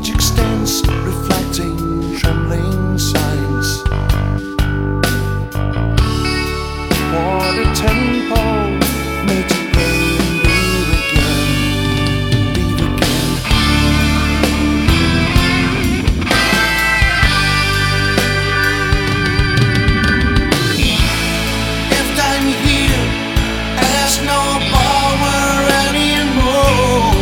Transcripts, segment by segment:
Logic stands reflecting trembling signs. What a tempo made to play and leave again, leave again. If I'm here, there's no power anymore.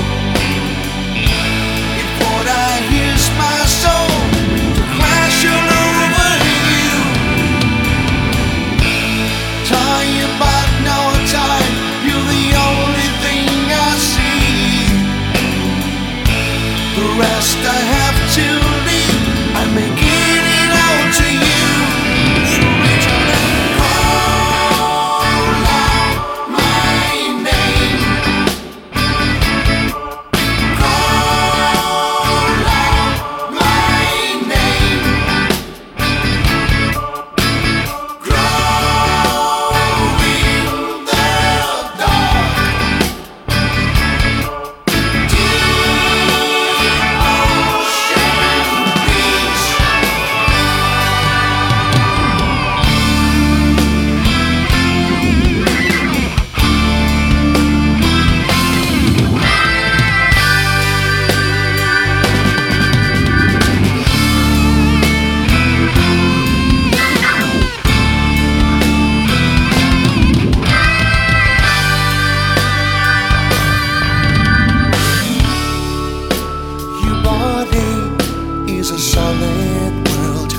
If what I hear's my soul to crash all over you, time but no time, you're the only thing I see. The rest I have to leave, I'm making it out to you. So return and call out my name. Call out my name. Grow in the dark. Deep ocean peace. Your body is a solid world.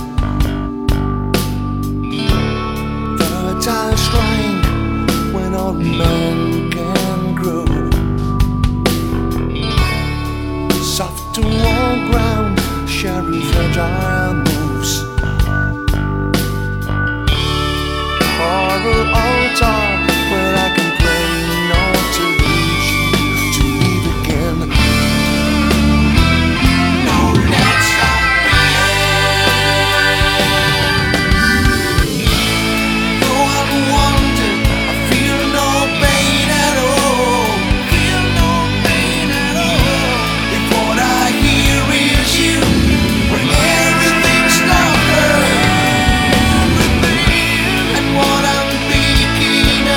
Fertile shrine when all men can grow. Soft to warm ground, sharing fragile moves. Horror altar where I can pray not to lose you, to leave again. No, let's not be. Though I'm wounded, I feel no pain at all. Feel no pain at all. If what I hear is you, when everything's not there, and what I'm picking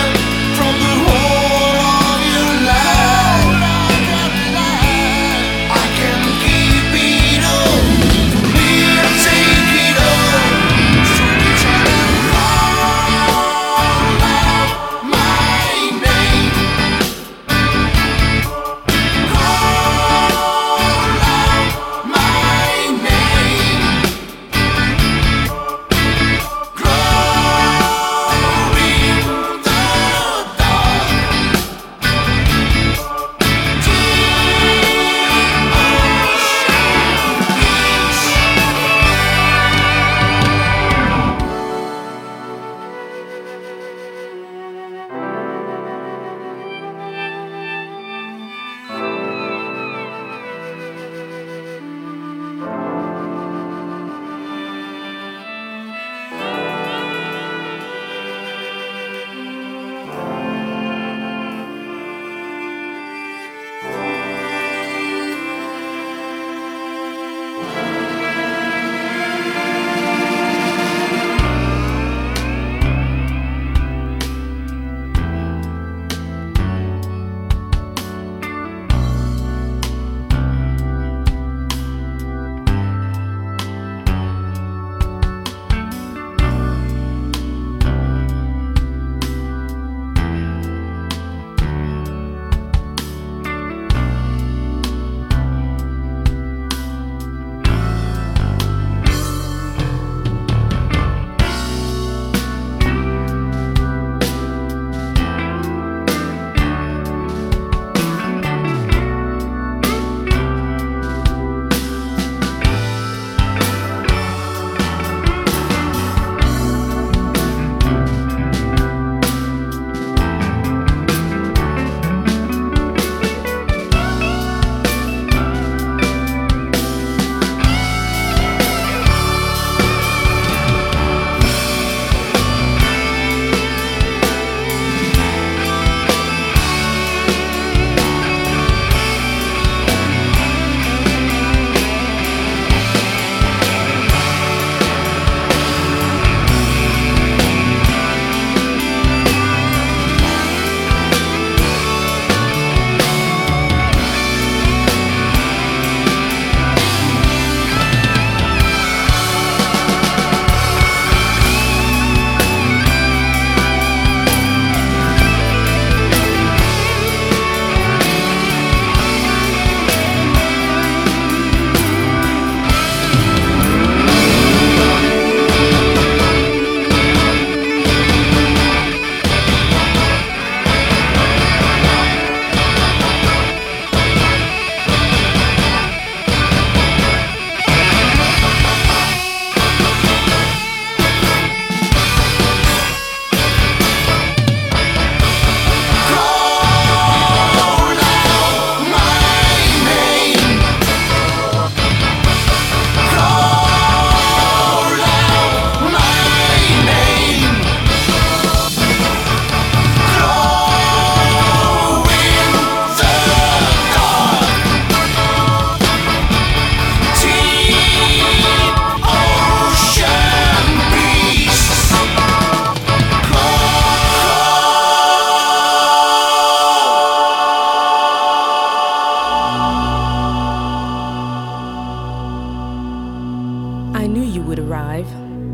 would arrive.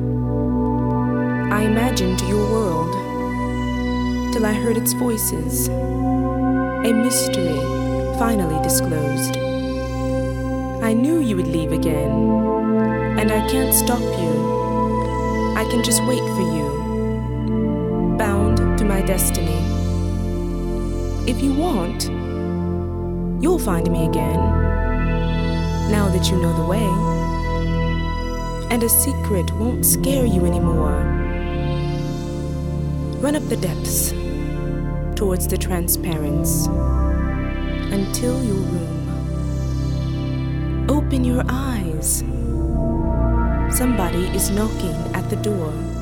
I imagined your world till I heard its voices, a mystery finally disclosed. I knew you would leave again, and I can't stop you. I can just wait for you, bound to my destiny. If you want, you'll find me again, now that you know the way. And a secret won't scare you anymore. Run up the depths towards the transparence until your room. Open your eyes. Somebody is knocking at the door.